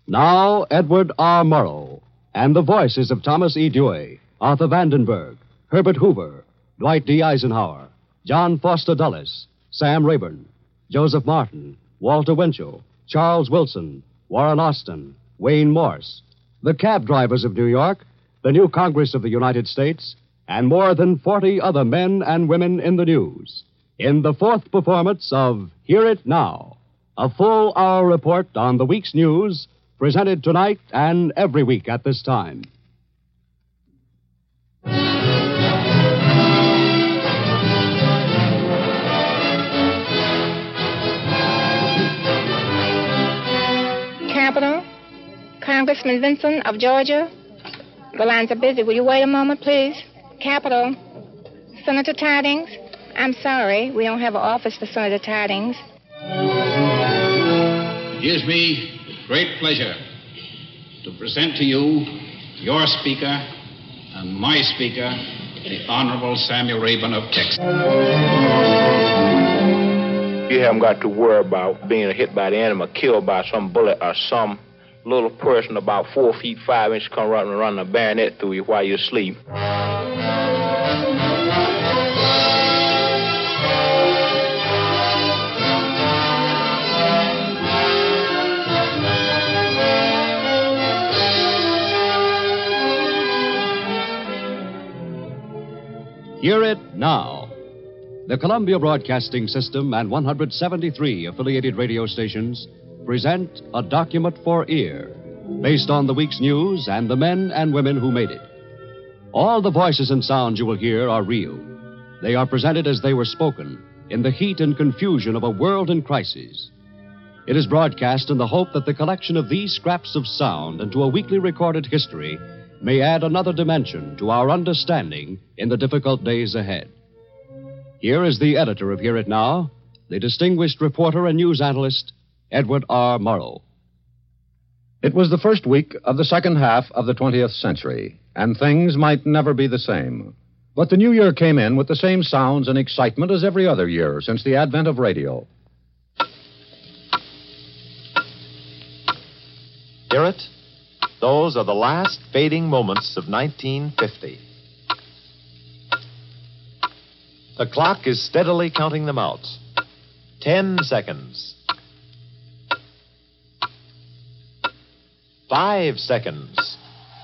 Now, Edward R. Murrow, and the voices of Thomas E. Dewey, Arthur Vandenberg, Herbert Hoover, Dwight D. Eisenhower, John Foster Dulles, Sam Rayburn, Joseph Martin, Walter Winchell, Charles Wilson, Warren Austin, Wayne Morse, the cab drivers of New York, the new Congress of the United States, and more than 40 other men and women in the news, in the fourth performance of Hear It Now, a full hour report on the week's news, presented tonight and every week at this time. Capitol, Congressman Vinson of Georgia. The lines are busy. Will you wait a moment, please? Capitol, Senator Tidings. I'm sorry, we don't have an office for Senator Tidings. It gives me great pleasure to present to you your Speaker and my Speaker, the Honorable Samuel Rayburn of Texas. You haven't got to worry about being hit by the enemy, killed by some bullet or some little person about 4 feet 5 inches come running a bayonet through you while you're asleep. Hear It Now. The Columbia Broadcasting System and 173 affiliated radio stations present A Document for Ear, based on the week's news and the men and women who made it. All the voices and sounds you will hear are real. They are presented as they were spoken, in the heat and confusion of a world in crisis. It is broadcast in the hope that the collection of these scraps of sound into a weekly recorded history may add another dimension to our understanding in the difficult days ahead. Here is the editor of Hear It Now, the distinguished reporter and news analyst, Edward R. Murrow. It was the first week of the second half of the 20th century, and things might never be the same. But the new year came in with the same sounds and excitement as every other year since the advent of radio. Hear it? Those are the last fading moments of 1950. The clock is steadily counting them out. 10 seconds. 5 seconds.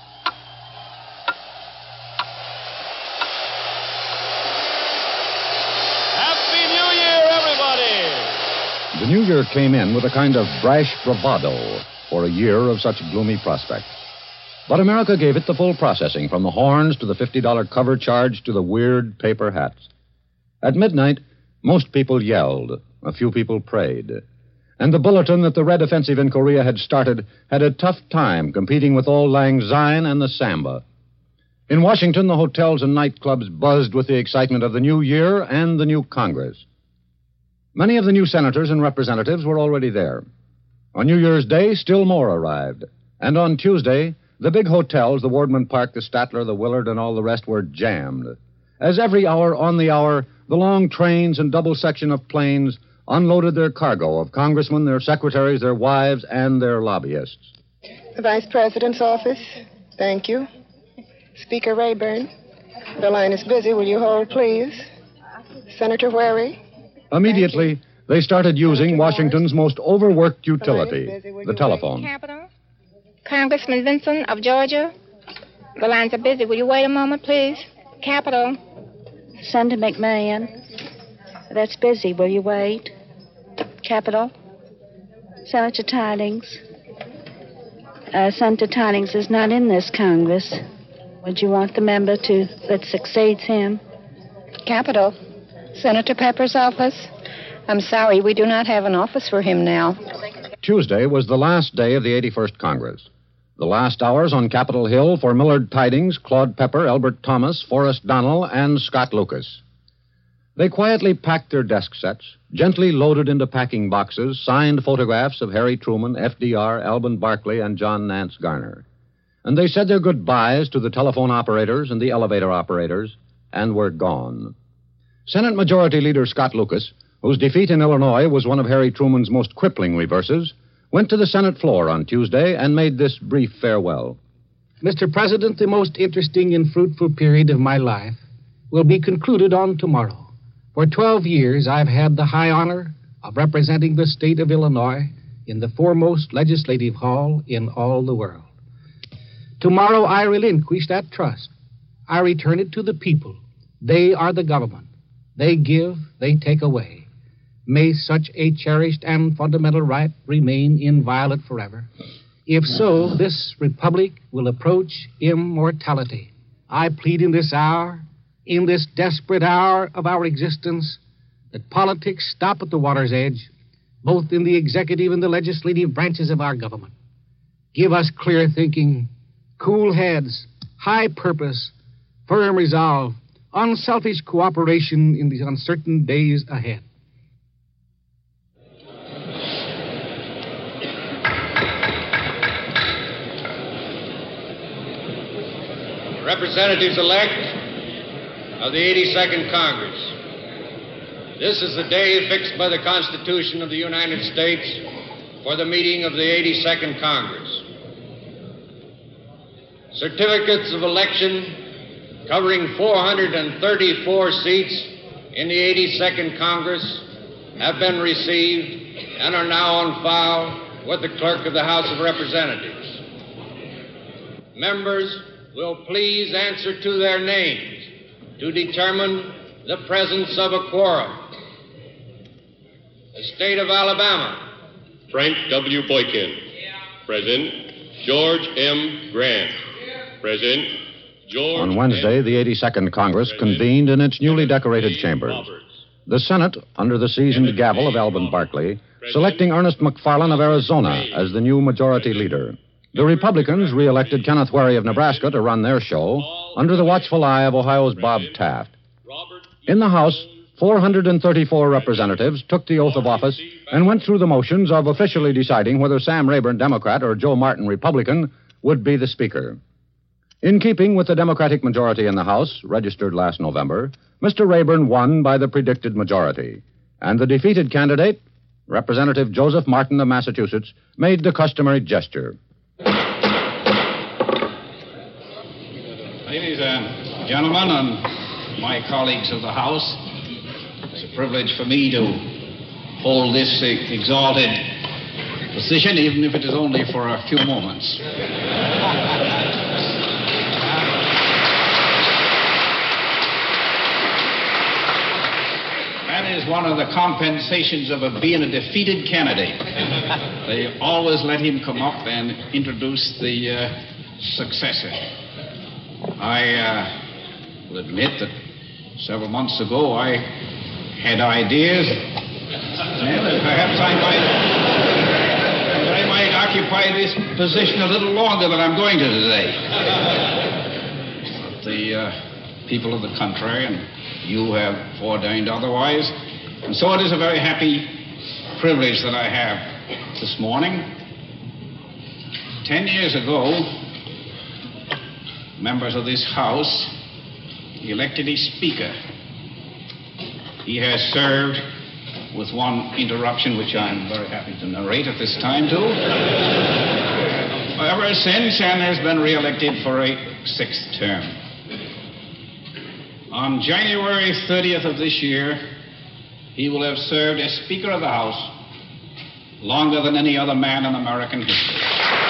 Happy New Year, everybody! The new year came in with a kind of brash bravado for a year of such gloomy prospect. But America gave it the full processing, from the horns to the $50 cover charge to the weird paper hats. At midnight, most people yelled. A few people prayed. And the bulletin that the Red Offensive in Korea had started had a tough time competing with Auld Lang Syne and the samba. In Washington, the hotels and nightclubs buzzed with the excitement of the new year and the new Congress. Many of the new senators and representatives were already there. On New Year's Day, still more arrived. And on Tuesday, the big hotels, the Wardman Park, the Statler, the Willard, and all the rest were jammed. As every hour on the hour, the long trains and double section of planes unloaded their cargo of congressmen, their secretaries, their wives, and their lobbyists. The Vice President's office. Thank you. Speaker Rayburn. The line is busy. Will you hold, please? Senator Wherry. Immediately, they started using Washington's most overworked utility, the telephone. Capitol, Congressman Vinson of Georgia. The lines are busy. Will you wait a moment, please? Capitol. Senator McMahon. That's busy. Will you wait? Capitol. Senator Tidings. Senator Tidings is not in this Congress. Would you want the member that succeeds him? Capitol. Senator Pepper's office. I'm sorry, we do not have an office for him now. Tuesday was the last day of the 81st Congress. The last hours on Capitol Hill for Millard Tidings, Claude Pepper, Elbert Thomas, Forrest Donnell, and Scott Lucas. They quietly packed their desk sets, gently loaded into packing boxes signed photographs of Harry Truman, FDR, Alben Barkley, and John Nance Garner. And they said their goodbyes to the telephone operators and the elevator operators, and were gone. Senate Majority Leader Scott Lucas, whose defeat in Illinois was one of Harry Truman's most crippling reverses, went to the Senate floor on Tuesday and made this brief farewell. Mr. President, the most interesting and fruitful period of my life will be concluded on tomorrow. For 12 years, I've had the high honor of representing the state of Illinois in the foremost legislative hall in all the world. Tomorrow, I relinquish that trust. I return it to the people. They are the government. They give, they take away. May such a cherished and fundamental right remain inviolate forever. If so, this republic will approach immortality. I plead in this hour, in this desperate hour of our existence, that politics stop at the water's edge, both in the executive and the legislative branches of our government. Give us clear thinking, cool heads, high purpose, firm resolve, unselfish cooperation in the uncertain days ahead. Representatives-elect of the 82nd Congress. This is the day fixed by the Constitution of the United States for the meeting of the 82nd Congress. Certificates of election covering 434 seats in the 82nd Congress have been received and are now on file with the Clerk of the House of Representatives. Members will please answer to their names to determine the presence of a quorum. The State of Alabama. Frank W. Boykin. Present. George M. Grant. Present. George On Wednesday, the 82nd Congress convened in its newly decorated chambers. The Senate, under the seasoned gavel of Alben Barkley, selecting Ernest McFarland of Arizona as the new majority leader. The Republicans re-elected Kenneth Wherry of Nebraska to run their show under the watchful eye of Ohio's Bob Taft. In the House, 434 representatives took the oath of office and went through the motions of officially deciding whether Sam Rayburn, Democrat, or Joe Martin, Republican, would be the Speaker. In keeping with the Democratic majority in the House, registered last November, Mr. Rayburn won by the predicted majority, and the defeated candidate, Representative Joseph Martin of Massachusetts, made the customary gesture. Ladies and gentlemen, and my colleagues of the House, it's a privilege for me to hold this exalted position, even if it is only for a few moments. That is one of the compensations of being a defeated candidate. They always let him come up and introduce the successor. I will admit that several months ago I had ideas and that perhaps I might occupy this position a little longer than I'm going to today. But the people of the country and you have ordained otherwise, and so it is a very happy privilege that I have this morning. 10 years ago, members of this House elected a Speaker. He has served with one interruption, which I'm very happy to narrate at this time, too, ever since, and has been re-elected for a 6th term. On January 30th of this year, he will have served as Speaker of the House longer than any other man in American history.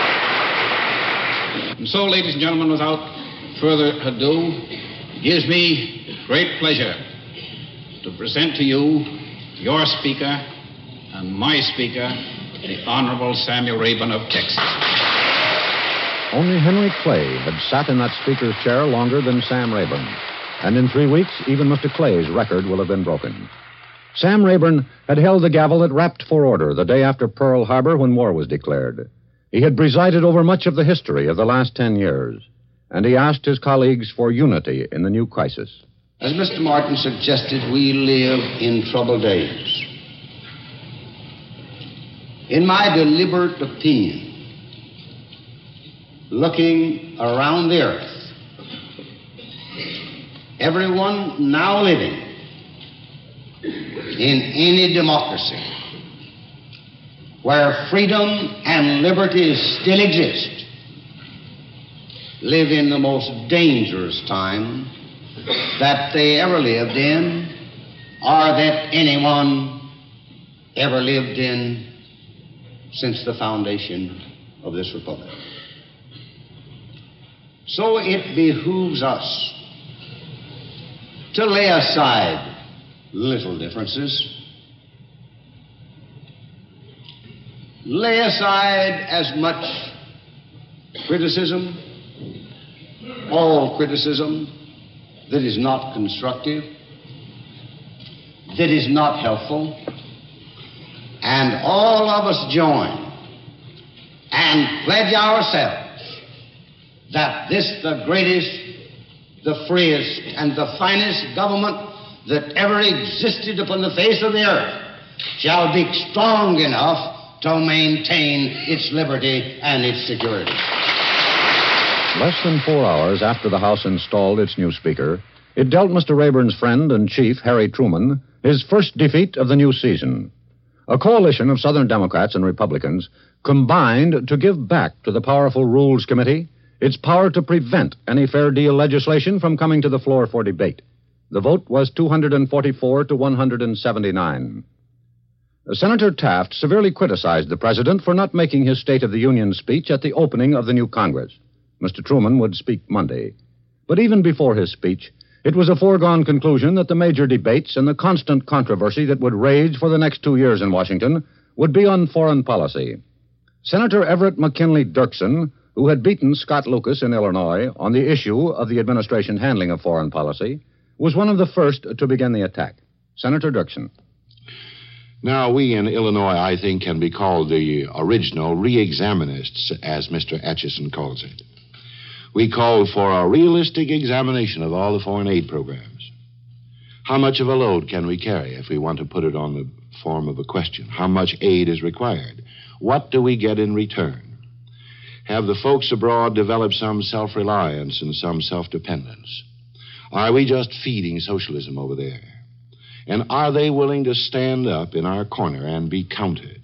And so, ladies and gentlemen, without further ado, it gives me great pleasure to present to you your Speaker and my Speaker, the Honorable Samuel Rayburn of Texas. Only Henry Clay had sat in that Speaker's chair longer than Sam Rayburn. And in 3 weeks, even Mr. Clay's record will have been broken. Sam Rayburn had held the gavel that rapped for order the day after Pearl Harbor when war was declared. He had presided over much of the history of the last 10 years, and he asked his colleagues for unity in the new crisis. As Mr. Martin suggested, we live in troubled days. In my deliberate opinion, looking around the earth, everyone now living in any democracy where freedom and liberty still exist, live in the most dangerous time that they ever lived in, or that anyone ever lived in since the foundation of this republic. So it behooves us to lay aside little differences, lay aside as much criticism, all criticism that is not constructive, that is not helpful, and all of us join and pledge ourselves that this, the greatest, the freest, and the finest government that ever existed upon the face of the earth shall be strong enough to maintain its liberty and its security. Less than 4 hours after the House installed its new Speaker, it dealt Mr. Rayburn's friend and chief, Harry Truman, his first defeat of the new season. A coalition of Southern Democrats and Republicans combined to give back to the powerful Rules Committee its power to prevent any fair deal legislation from coming to the floor for debate. The vote was 244 to 179. Senator Taft severely criticized the president for not making his State of the Union speech at the opening of the new Congress. Mr. Truman would speak Monday. But even before his speech, it was a foregone conclusion that the major debates and the constant controversy that would rage for the next 2 years in Washington would be on foreign policy. Senator Everett McKinley Dirksen, who had beaten Scott Lucas in Illinois on the issue of the administration's handling of foreign policy, was one of the first to begin the attack. Senator Dirksen. Now, we in Illinois, I think, can be called the original re-examinists, as Mr. Atchison calls it. We called for a realistic examination of all the foreign aid programs. How much of a load can we carry, if we want to put it on the form of a question? How much aid is required? What do we get in return? Have the folks abroad developed some self-reliance and some self-dependence? Are we just feeding socialism over there? And are they willing to stand up in our corner and be counted?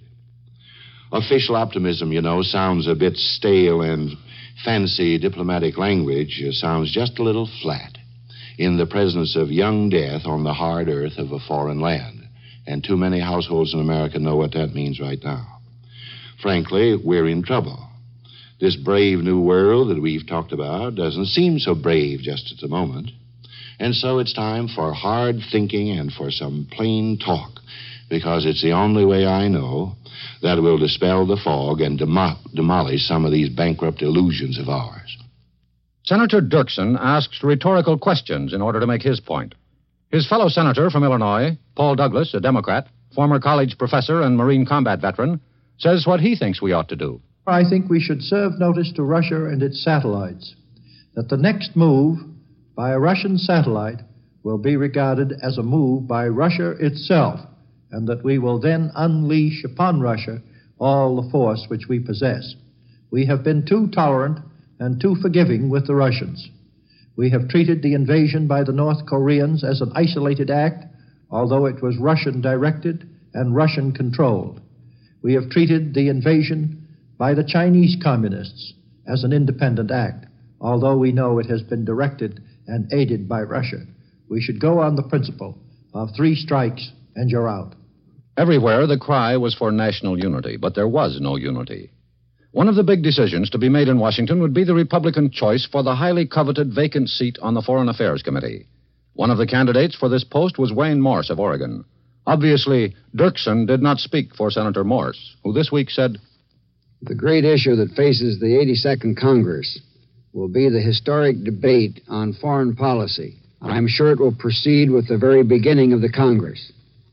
Official optimism, you know, sounds a bit stale, and fancy diplomatic language sounds just a little flat in the presence of young death on the hard earth of a foreign land. And too many households in America know what that means right now. Frankly, we're in trouble. This brave new world that we've talked about doesn't seem so brave just at the moment. And so it's time for hard thinking and for some plain talk, because it's the only way I know that will dispel the fog and demolish some of these bankrupt illusions of ours. Senator Dirksen asks rhetorical questions in order to make his point. His fellow senator from Illinois, Paul Douglas, a Democrat, former college professor and Marine combat veteran, says what he thinks we ought to do. I think we should serve notice to Russia and its satellites that the next move by a Russian satellite will be regarded as a move by Russia itself, and that we will then unleash upon Russia all the force which we possess. We have been too tolerant and too forgiving with the Russians. We have treated the invasion by the North Koreans as an isolated act, although it was Russian-directed and Russian-controlled. We have treated the invasion by the Chinese communists as an independent act, although we know it has been directed and aided by Russia. We should go on the principle of 3 strikes and you're out. Everywhere the cry was for national unity, but there was no unity. One of the big decisions to be made in Washington would be the Republican choice for the highly coveted vacant seat on the Foreign Affairs Committee. One of the candidates for this post was Wayne Morse of Oregon. Obviously, Dirksen did not speak for Senator Morse, who this week said, "The great issue that faces the 82nd Congress will be the historic debate on foreign policy. I'm sure it will proceed with the very beginning of the Congress.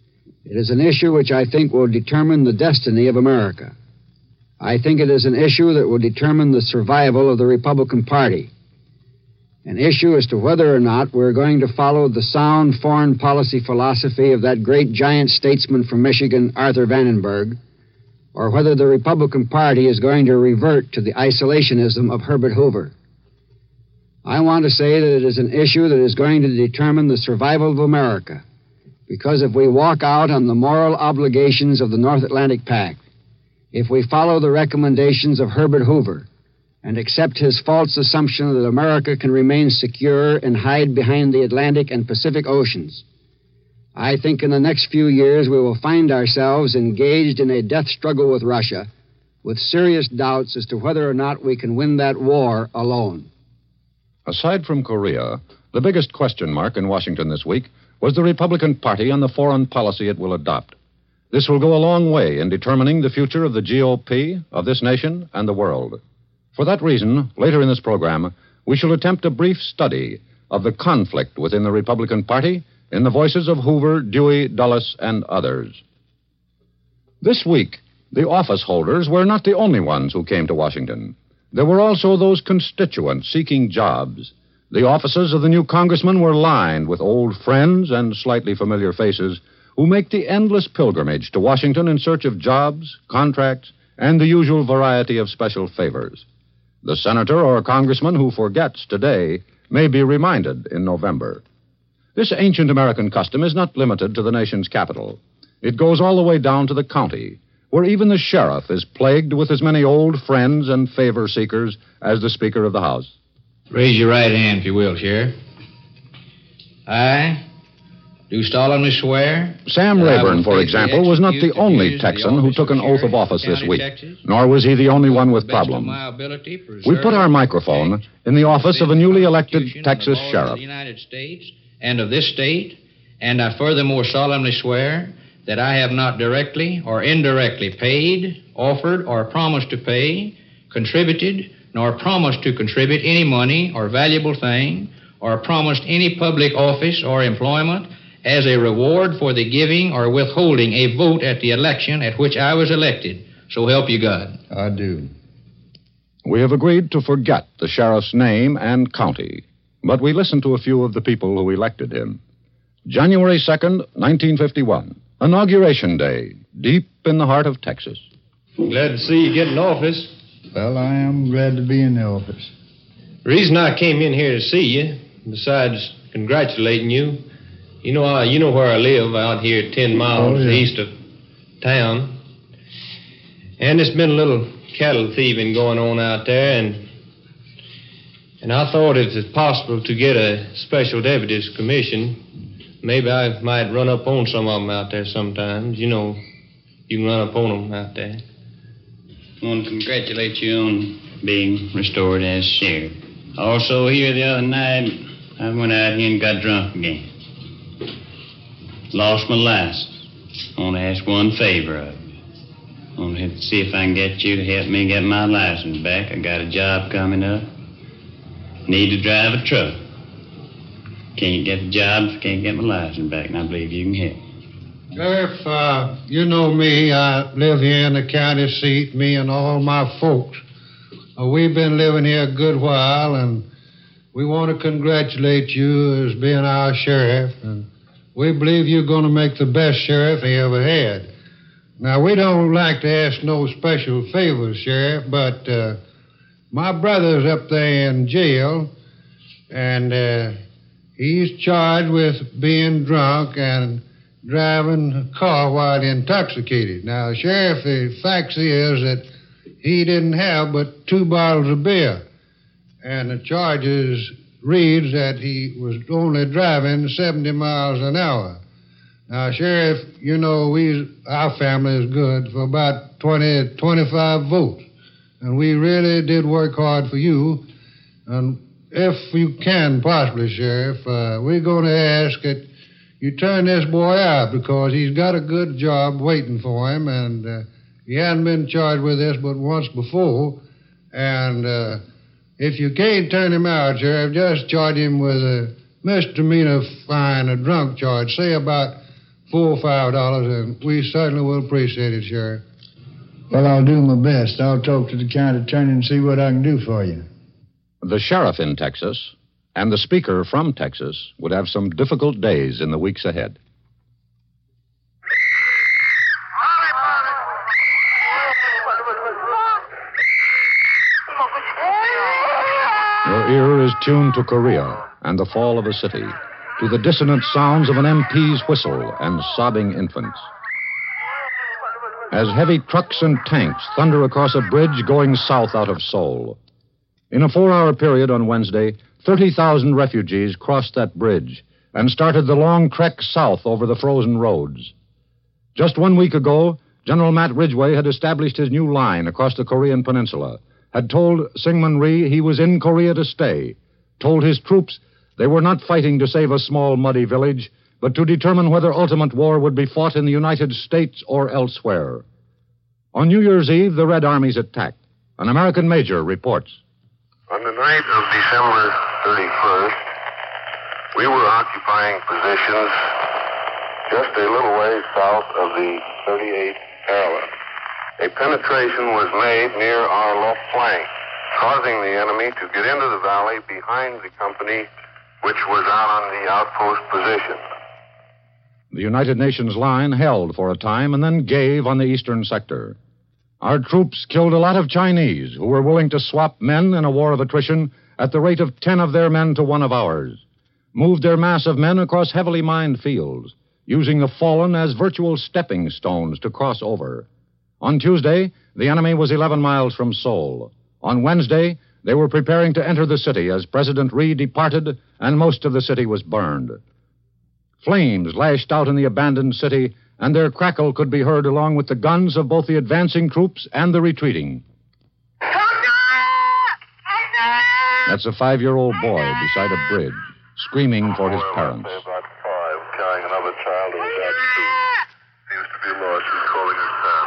It is an issue which I think will determine the destiny of America. I think it is an issue that will determine the survival of the Republican Party. An issue as to whether or not we're going to follow the sound foreign policy philosophy of that great giant statesman from Michigan, Arthur Vandenberg, or whether the Republican Party is going to revert to the isolationism of Herbert Hoover. I want to say that it is an issue that is going to determine the survival of America, because if we walk out on the moral obligations of the North Atlantic Pact, if we follow the recommendations of Herbert Hoover and accept his false assumption that America can remain secure and hide behind the Atlantic and Pacific Oceans. I think in the next few years we will find ourselves engaged in a death struggle with Russia, with serious doubts as to whether or not we can win that war alone. Aside from Korea, the biggest question mark in Washington this week was the Republican Party and the foreign policy it will adopt. This will go a long way in determining the future of the GOP, of this nation, and the world. For that reason, later in this program, we shall attempt a brief study of the conflict within the Republican Party in the voices of Hoover, Dewey, Dulles, and others. This week, the office holders were not the only ones who came to Washington. There were also those constituents seeking jobs. The offices of the new congressmen were lined with old friends and slightly familiar faces who make the endless pilgrimage to Washington in search of jobs, contracts, and the usual variety of special favors. The senator or congressman who forgets today may be reminded in November. This ancient American custom is not limited to the nation's capital. It goes all the way down to the county, where even the sheriff is plagued with as many old friends and favor seekers as the Speaker of the House. Raise your right hand, if you will, Sheriff. I do solemnly swear. Sam Rayburn, for example, was not the only Texan who took an oath of office this week, nor was he the only one with problems. We put our microphone in the office of a newly elected Texas sheriff. Of the United States and of this state, and I furthermore solemnly swear that I have not directly or indirectly paid, offered, or promised to pay, contributed, nor promised to contribute any money or valuable thing, or promised any public office or employment as a reward for the giving or withholding a vote at the election at which I was elected. So help you God. I do. We have agreed to forget the sheriff's name and county, but we listened to a few of the people who elected him. January 2nd, 1951, Inauguration Day, deep in the heart of Texas. Glad to see you get in office. Well, I am glad to be in the office. The reason I came in here to see you, besides congratulating you, you know where I live, out here 10 miles east of town. And there's been a little cattle thieving going on out there, and I thought if it's possible to get a special deputy's commission, maybe I might run up on some of them out there sometimes. You know, you can run up on them out there. I want to congratulate you on being restored as sheriff. Also, here the other night, I went out here and got drunk again. Lost my license. I want to ask one favor of you. I want to see if I can get you to help me get my license back. I got a job coming up. Need to drive a truck. Can't get the job, can't get my license back, and I believe you can help. Sheriff, you know me. I live here in the county seat, me and all my folks. We've been living here a good while, and we want to congratulate you as being our sheriff, and we believe you're going to make the best sheriff he ever had. Now, we don't like to ask no special favors, Sheriff, but my brother's up there in jail, and he's charged with being drunk and driving a car while intoxicated. Now, Sheriff, the fact is that he didn't have but 2 bottles of beer, and the charges reads that he was only driving 70 miles an hour. Now, Sheriff, you know, our family is good for about 20, 25 votes, and we really did work hard for you. And if you can possibly, Sheriff, we're going to ask that you turn this boy out because he's got a good job waiting for him, and he hadn't been charged with this but once before. And if you can't turn him out, Sheriff, just charge him with a misdemeanor fine, a drunk charge, say about $4 or $5, and we certainly will appreciate it, Sheriff. Well, I'll do my best. I'll talk to the county attorney and see what I can do for you. The sheriff in Texas and the speaker from Texas would have some difficult days in the weeks ahead. Your ear is tuned to Korea and the fall of a city, to the dissonant sounds of an MP's whistle and sobbing infants. as heavy trucks and tanks thunder across a bridge going south out of Seoul. In a 4-hour period on Wednesday, 30,000 refugees crossed that bridge and started the long trek south over the frozen roads. Just 1 week ago, General Matt Ridgway had established his new line across the Korean peninsula, had told Syngman Rhee he was in Korea to stay, told his troops they were not fighting to save a small, muddy village, but to determine whether ultimate war would be fought in the United States or elsewhere. On New Year's Eve, the Red Armies attacked. An American major reports. On the night of December 31st, we were occupying positions just a little ways south of the 38th parallel. A penetration was made near our left flank, causing the enemy to get into the valley behind the company, which was out on the outpost position. The United Nations line held for a time and then gave on the eastern sector. Our troops killed a lot of Chinese who were willing to swap men in a war of attrition at the rate of 10 of their men to 1 of ours, moved their mass of men across heavily mined fields, using the fallen as virtual stepping stones to cross over. On Tuesday, the enemy was 11 miles from Seoul. On Wednesday, they were preparing to enter the city as President Rhee departed and most of the city was burned. Flames lashed out in the abandoned city, and their crackle could be heard along with the guns of both the advancing troops and the retreating. That's a 5-year-old boy beside a bridge, screaming for his parents. About 5, carrying another child who was at 2. Seems to be lost. She's calling her son.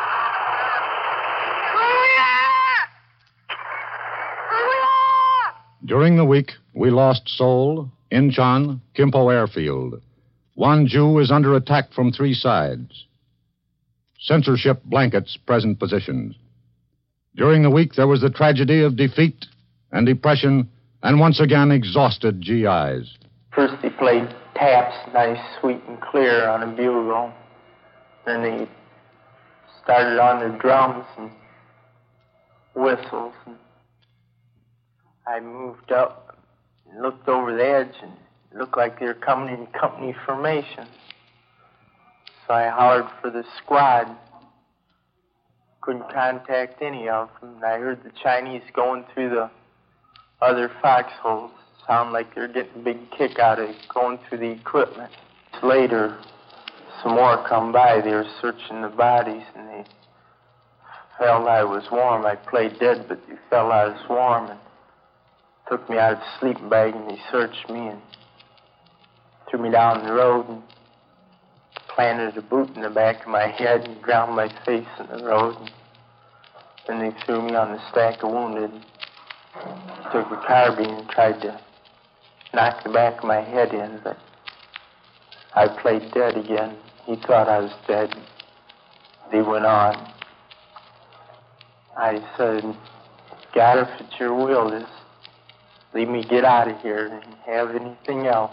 During the week, we lost Seoul, Incheon, Kimpo Airfield. Wonju is under attack from 3 sides. Censorship blankets present positions. During the week, there was the tragedy of defeat and depression and once again exhausted GIs. First they played taps, nice, sweet and clear on a bugle. Then they started on their drums and whistles. And I moved up and looked over the edge, and it looked like they were coming in company formation. So I hollered for the squad. Couldn't contact any of them. And I heard the Chinese going through the other foxholes. Sound like they're getting a big kick out of it, going through the equipment. Later, some more come by. They were searching the bodies, and they felt I was warm. I played dead, but they felt I was warm, and took me out of the sleeping bag, and they searched me and threw me down the road and planted a boot in the back of my head and ground my face in the road. And then they threw me on the stack of wounded. Took a carbine and tried to knock the back of my head in, but I played dead again. He thought I was dead. They went on. I said, God, if it's your will, just leave me get out of here and have anything else.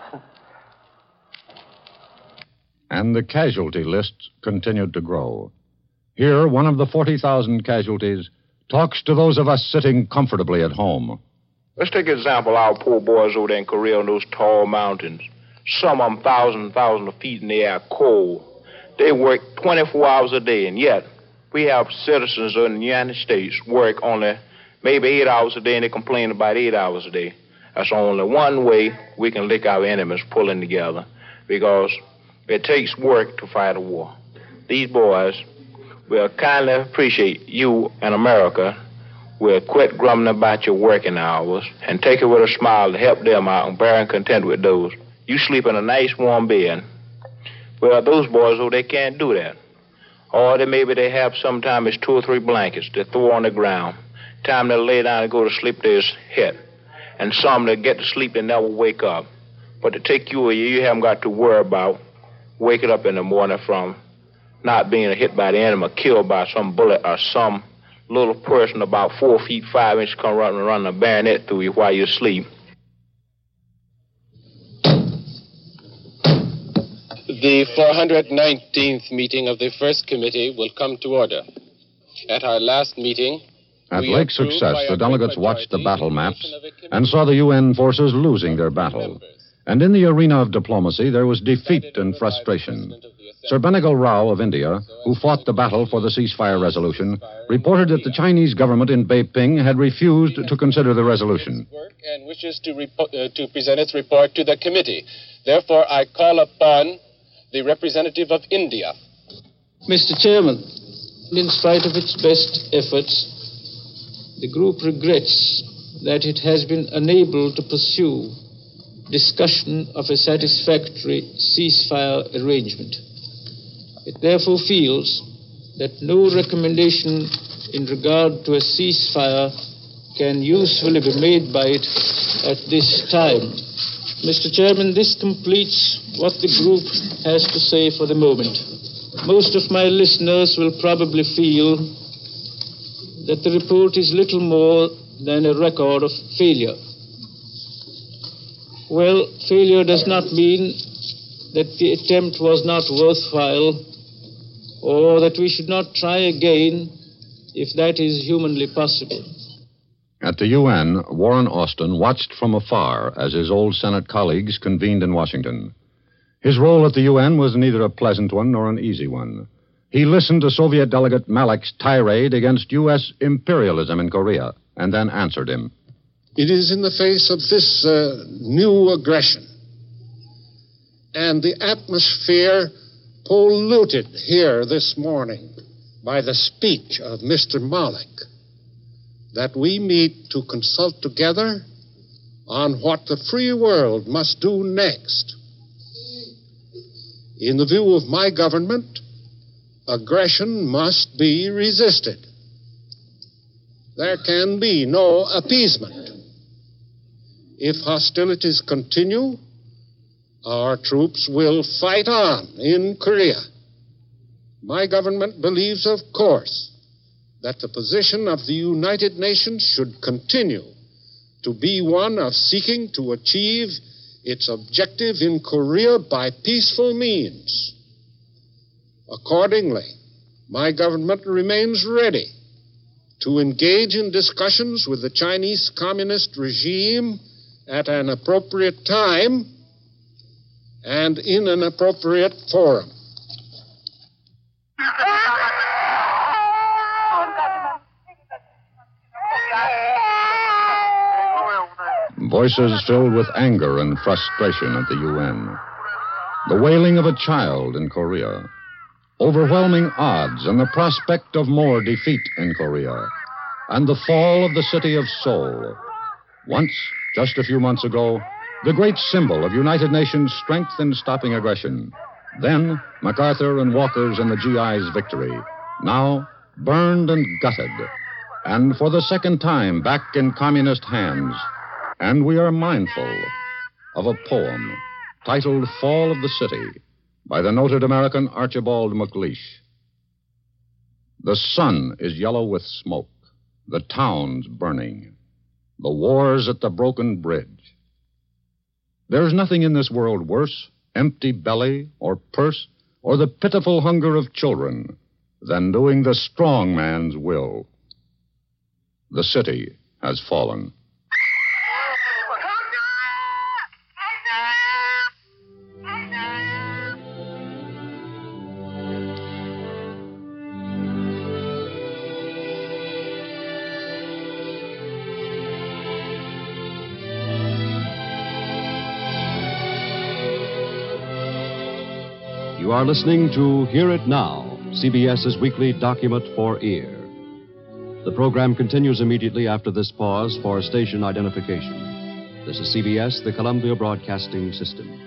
And the casualty list continued to grow. Here, one of the 40,000 casualties talks to those of us sitting comfortably at home. Let's take an example of our poor boys over there in Korea on those tall mountains. Some of them thousands of feet in the air, cold. They work 24 hours a day, and yet we have citizens in the United States work only maybe 8 hours a day, and they complain about 8 hours a day. That's only one way we can lick our enemies pulling together, because it takes work to fight a war. These boys will kindly appreciate you and America will quit grumbling about your working hours and take it with a smile to help them out and bearing content with those. You sleep in a nice warm bed. Well, those boys, they can't do that. Or maybe they have sometimes 2 or 3 blankets to throw on the ground. Time they lay down and go to sleep, there's hit. And some that get to sleep, they never wake up. But to take you a year, you haven't got to worry about waking up in the morning from not being hit by the enemy, killed by some bullet or some little person about 4 feet 5 inches come running a bayonet through you while you sleep. The 419th meeting of the First Committee will come to order. At our last meeting, at Lake Success, the delegates watched the battle maps and saw the UN forces losing their battle. And in the arena of diplomacy, there was defeat and frustration. Sir Benegal Rao of India, who fought the battle for the ceasefire resolution, reported that the Chinese government in Beiping had refused to consider the resolution. And wishes to present its report to the committee. Therefore, I call upon the representative of India. Mr. Chairman, in spite of its best efforts, the group regrets that it has been unable to pursue discussion of a satisfactory ceasefire arrangement. It therefore feels that no recommendation in regard to a ceasefire can usefully be made by it at this time. Mr. Chairman, this completes what the group has to say for the moment. Most of my listeners will probably feel that the report is little more than a record of failure. Well, failure does not mean that the attempt was not worthwhile or that we should not try again if that is humanly possible. At the UN, Warren Austin watched from afar as his old Senate colleagues convened in Washington. His role at the UN was neither a pleasant one nor an easy one. He listened to Soviet delegate Malik's tirade against U.S. imperialism in Korea and then answered him. It is in the face of this new aggression and the atmosphere polluted here this morning by the speech of Mr. Malik that we meet to consult together on what the free world must do next. In the view of my government, aggression must be resisted. There can be no appeasement. If hostilities continue, our troops will fight on in Korea. My government believes, of course, that the position of the United Nations should continue to be one of seeking to achieve its objective in Korea by peaceful means. Accordingly, my government remains ready to engage in discussions with the Chinese Communist regime at an appropriate time and in an appropriate forum. Voices filled with anger and frustration at the UN. The wailing of a child in Korea. Overwhelming odds and the prospect of more defeat in Korea. And the fall of the city of Seoul. Once, just a few months ago, the great symbol of United Nations strength in stopping aggression. Then, MacArthur and Walker's and the GI's victory. Now, burned and gutted. And for the second time, back in communist hands. And we are mindful of a poem titled Fall of the City by the noted American Archibald MacLeish. The sun is yellow with smoke. The town's burning. The war's at the broken bridge. There's nothing in this world worse, empty belly or purse, or the pitiful hunger of children, than doing the strong man's will. The city has fallen. You are listening to Hear It Now, CBS's weekly document for ear. The program continues immediately after this pause for station identification. This is CBS, the Columbia Broadcasting System.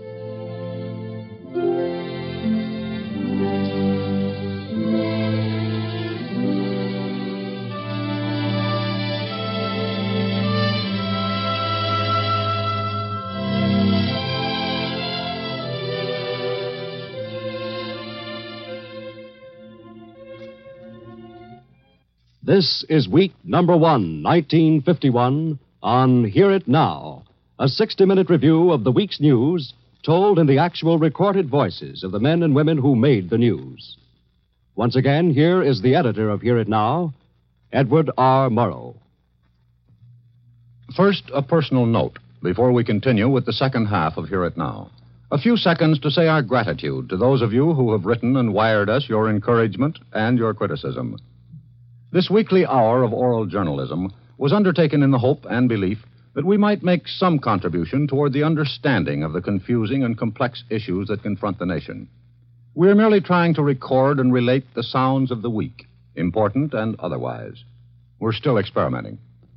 This is week number 1, 1951, on Hear It Now, a 60-minute review of the week's news told in the actual recorded voices of the men and women who made the news. Once again, here is the editor of Hear It Now, Edward R. Murrow. First, a personal note. before we continue with the second half of Hear It Now. A few seconds to say our gratitude to those of you who have written and wired us your encouragement and your criticism. This weekly hour of oral journalism was undertaken in the hope and belief that we might make some contribution toward the understanding of the confusing and complex issues that confront the nation. We're merely trying to record and relate the sounds of the week, important and otherwise. We're still experimenting.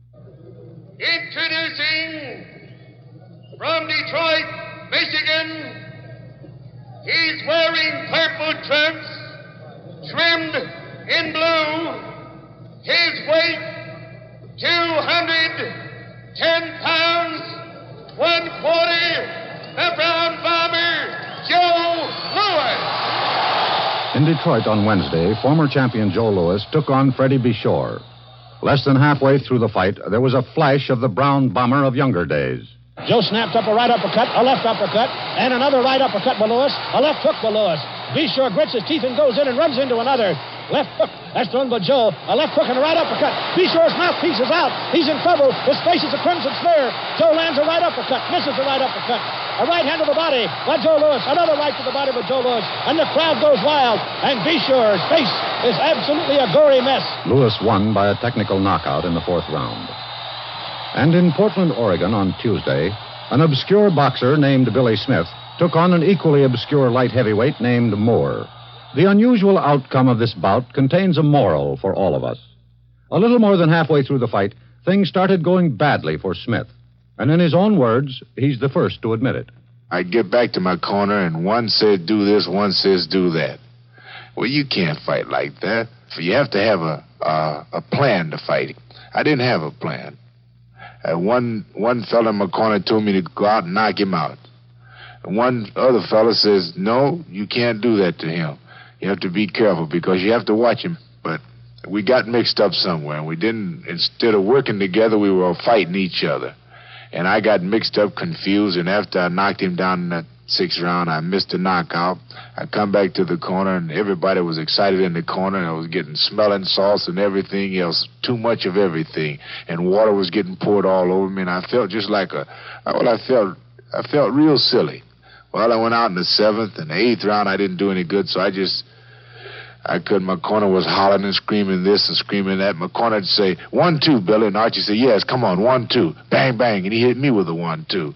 Introducing from Detroit, Michigan, he's wearing purple trunks, trimmed in blue. His weight, 210 pounds, 1/4, the Brown Bomber, Joe Louis. In Detroit on Wednesday, former champion Joe Louis took on Freddie Bichore. Less than halfway through the fight, there was a flash of the Brown Bomber of younger days. Joe snaps up a right uppercut, a left uppercut, and another right uppercut by Louis, a left hook by Louis. Bichore grits his teeth and goes in and runs into another left hook. That's thrown by Joe. A left hook and a right uppercut. Bichore's mouthpiece is out. He's in trouble. His face is a crimson smear. Joe lands a right uppercut, misses a right uppercut. A right hand to the body by Joe Louis. Another right to the body by Joe Louis. And the crowd goes wild. And Bichore's face is absolutely a gory mess. Louis won by a technical knockout in the fourth round. And in Portland, Oregon on Tuesday, an obscure boxer named Billy Smith took on an equally obscure light heavyweight named Moore. The unusual outcome of this bout contains a moral for all of us. A little more than halfway through the fight, things started going badly for Smith. And in his own words, he's the first to admit it. I get back to my corner, and one said do this, one says do that. Well, you can't fight like that. You have to have a plan to fight. I didn't have a plan. One fella in my corner told me to go out and knock him out. And one other fella says, no, you can't do that to him. You have to be careful because you have to watch him. But we got mixed up somewhere, and we didn't, instead of working together, we were fighting each other. And I got mixed up, confused, and after I knocked him down in that sixth round, I missed a knockout. I come back to the corner, and everybody was excited in the corner, and I was getting smelling salts and everything else, too much of everything. And water was getting poured all over me, and I felt just like I felt real silly. Well, I went out in the seventh and the eighth round. I didn't do any good, so I couldn't. My corner was hollering and screaming this and screaming that. My corner would say, 1-2, Billy. And Archie said, yes, come on, 1-2. Bang, bang. And he hit me with a 1-2.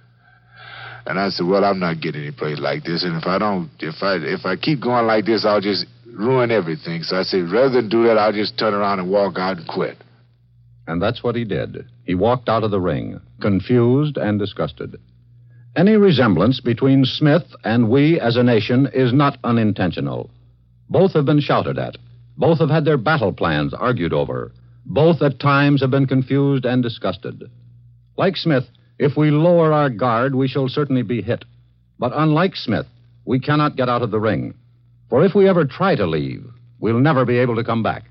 And I said, well, I'm not getting any place like this. And if I keep going like this, I'll just ruin everything. So I said, rather than do that, I'll just turn around and walk out and quit. And that's what he did. He walked out of the ring, confused and disgusted. Any resemblance between Smith and we as a nation is not unintentional. Both have been shouted at. Both have had their battle plans argued over. Both at times have been confused and disgusted. Like Smith, if we lower our guard, we shall certainly be hit. But unlike Smith, we cannot get out of the ring. For if we ever try to leave, we'll never be able to come back.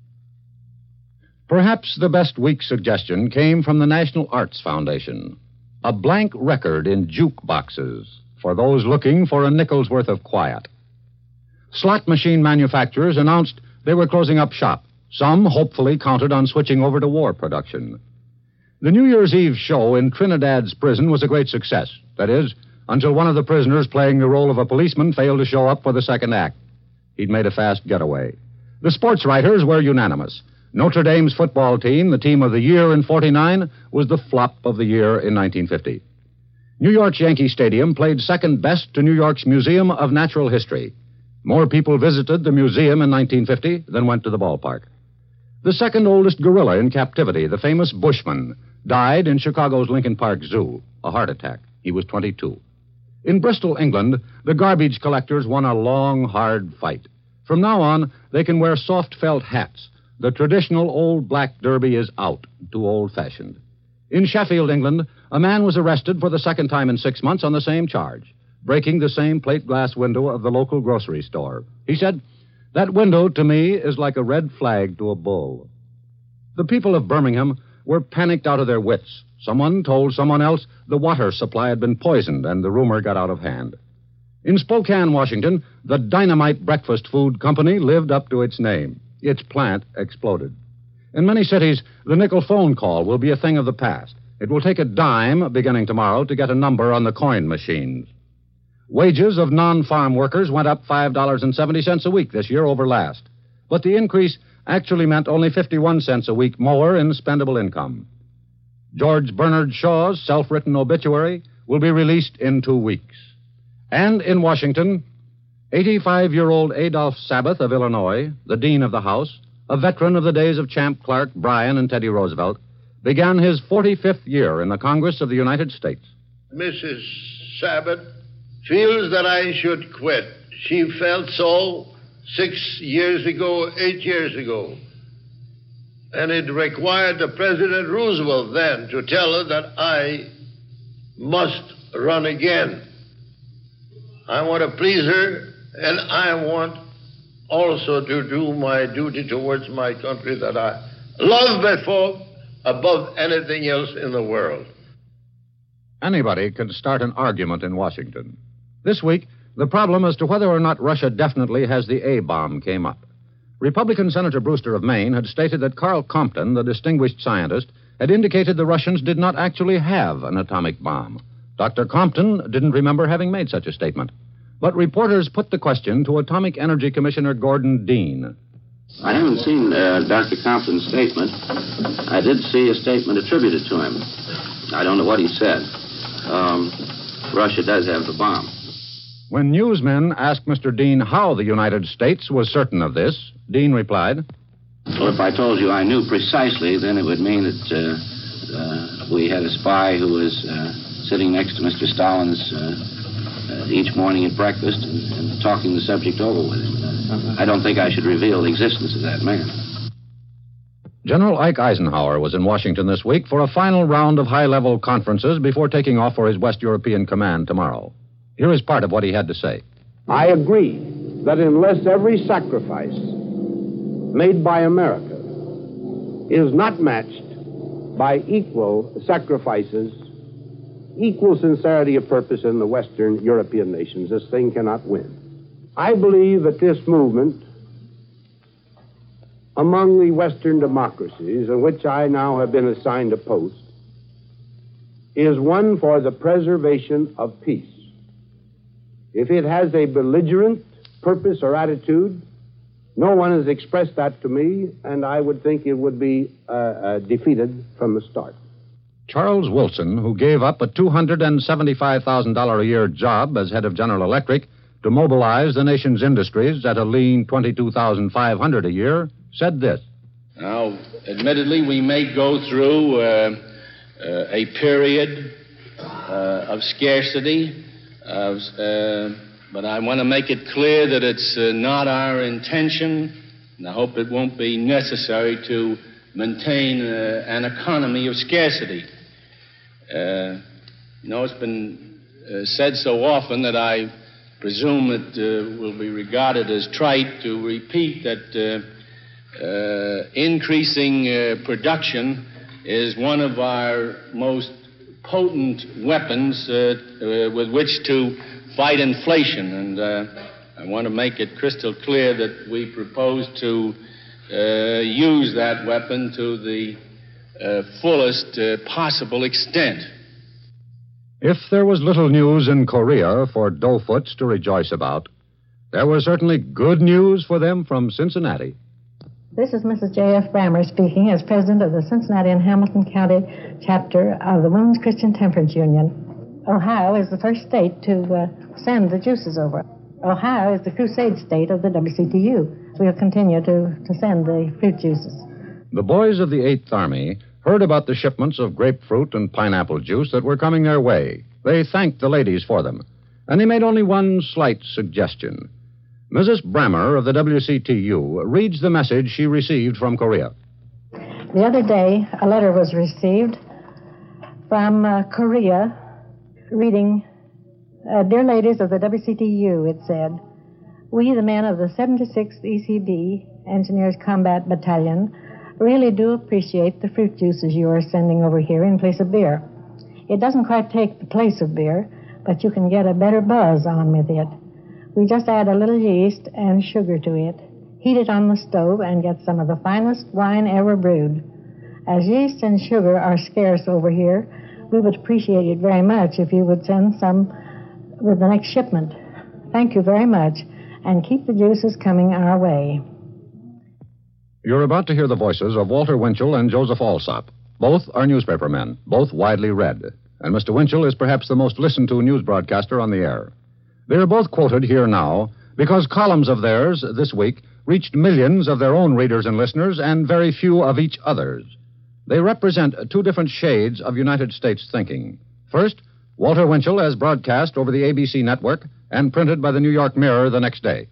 Perhaps the best weak suggestion came from the National Arts Foundation. A blank record in jukeboxes for those looking for a nickel's worth of quiet. Slot machine manufacturers announced they were closing up shop. Some hopefully counted on switching over to war production. The New Year's Eve show in Trinidad's prison was a great success. That is, until one of the prisoners playing the role of a policeman failed to show up for the second act. He'd made a fast getaway. The sports writers were unanimous. Notre Dame's football team, the team of the year in '49, was the flop of the year in 1950. New York's Yankee Stadium played second best to New York's Museum of Natural History. More people visited the museum in 1950 than went to the ballpark. The second oldest gorilla in captivity, the famous Bushman, died in Chicago's Lincoln Park Zoo, a heart attack. He was 22. In Bristol, England, the garbage collectors won a long, hard fight. From now on, they can wear soft felt hats. The traditional old black derby is out, too old-fashioned. In Sheffield, England, a man was arrested for the second time in 6 months on the same charge, breaking the same plate glass window of the local grocery store. He said, "That window, to me, is like a red flag to a bull." The people of Birmingham were panicked out of their wits. Someone told someone else the water supply had been poisoned, and the rumor got out of hand. In Spokane, Washington, the Dynamite Breakfast Food Company lived up to its name. Its plant exploded. In many cities, the nickel phone call will be a thing of the past. It will take a dime, beginning tomorrow, to get a number on the coin machines. Wages of non-farm workers went up $5.70 a week this year over last. But the increase actually meant only 51 cents a week more in spendable income. George Bernard Shaw's self-written obituary will be released in 2 weeks. And in Washington, 85-year-old Adolph Sabath of Illinois, the Dean of the House, a veteran of the days of Champ Clark, Bryan, and Teddy Roosevelt, began his 45th year in the Congress of the United States. Mrs. Sabath feels that I should quit. She felt so 6 years ago, 8 years ago. And it required the President Roosevelt then to tell her that I must run again. I want to please her, and I want also to do my duty towards my country that I love before above anything else in the world. Anybody can start an argument in Washington. This week, the problem as to whether or not Russia definitely has the A-bomb came up. Republican Senator Brewster of Maine had stated that Carl Compton, the distinguished scientist, had indicated the Russians did not actually have an atomic bomb. Dr. Compton didn't remember having made such a statement. But reporters put the question to Atomic Energy Commissioner Gordon Dean. I haven't seen Dr. Compton's statement. I did see a statement attributed to him. I don't know what he said. Russia does have the bomb. When newsmen asked Mr. Dean how the United States was certain of this, Dean replied, Well, if I told you I knew precisely, then it would mean that we had a spy who was sitting next to Mr. Stalin's each morning at breakfast and talking the subject over with him. I don't think I should reveal the existence of that man. General Ike Eisenhower was in Washington this week for a final round of high-level conferences before taking off for his West European command tomorrow. Here is part of what he had to say. I agree that unless every sacrifice made by America is not matched by equal sacrifices, equal sincerity of purpose in the Western European nations, this thing cannot win. I believe that this movement among the Western democracies, in which I now have been assigned a post, is one for the preservation of peace. If it has a belligerent purpose or attitude, no one has expressed that to me, and I would think it would be defeated from the start. Charles Wilson, who gave up a $275,000 a year job as head of General Electric to mobilize the nation's industries at a lean $22,500 a year, said this. Now, admittedly, we may go through a period of scarcity, but I want to make it clear that it's not our intention, and I hope it won't be necessary to maintain an economy of scarcity. It's been said so often that I presume it will be regarded as trite to repeat that increasing production is one of our most potent weapons with which to fight inflation. And I want to make it crystal clear that we propose to use that weapon to the fullest possible extent. If there was little news in Korea for Doughfoots to rejoice about, there was certainly good news for them from Cincinnati. This is Mrs. J.F. Brammer speaking as president of the Cincinnati and Hamilton County chapter of the Women's Christian Temperance Union. Ohio is the first state to send the juices over. Ohio is the crusade state of the WCTU. We'll continue to send the fruit juices. The boys of the 8th Army heard about the shipments of grapefruit and pineapple juice that were coming their way. They thanked the ladies for them, and they made only one slight suggestion. Mrs. Brammer of the WCTU reads the message she received from Korea. The other day, a letter was received from Korea reading, Dear ladies of the WCTU, it said, we, the men of the 76th ECB Engineers Combat Battalion, really do appreciate the fruit juices you are sending over here in place of beer. It doesn't quite take the place of beer, but you can get a better buzz on with it. We just add a little yeast and sugar to it, heat it on the stove, and get some of the finest wine ever brewed. As yeast and sugar are scarce over here, we would appreciate it very much if you would send some with the next shipment. Thank you very much, and keep the juices coming our way. You're about to hear the voices of Walter Winchell and Joseph Alsop. Both are newspaper men, both widely read, and Mr. Winchell is perhaps the most listened to news broadcaster on the air. They are both quoted here now because columns of theirs this week reached millions of their own readers and listeners and very few of each other's. They represent two different shades of United States thinking. First, Walter Winchell as broadcast over the ABC network and printed by the New York Mirror the next day.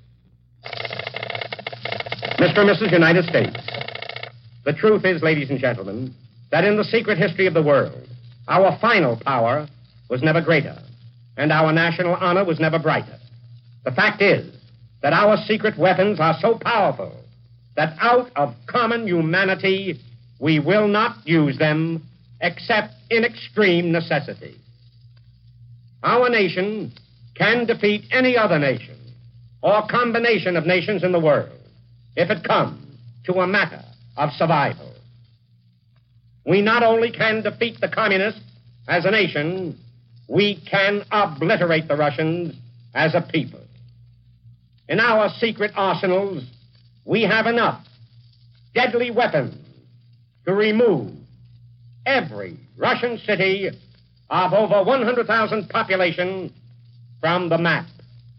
Mr. and Mrs. United States, the truth is, ladies and gentlemen, that in the secret history of the world, our final power was never greater, and our national honor was never brighter. The fact is that our secret weapons are so powerful that out of common humanity, we will not use them except in extreme necessity. Our nation can defeat any other nation or combination of nations in the world if it comes to a matter of survival. We not only can defeat the communists as a nation, we can obliterate the Russians as a people. In our secret arsenals, we have enough deadly weapons to remove every Russian city of over 100,000 population from the map.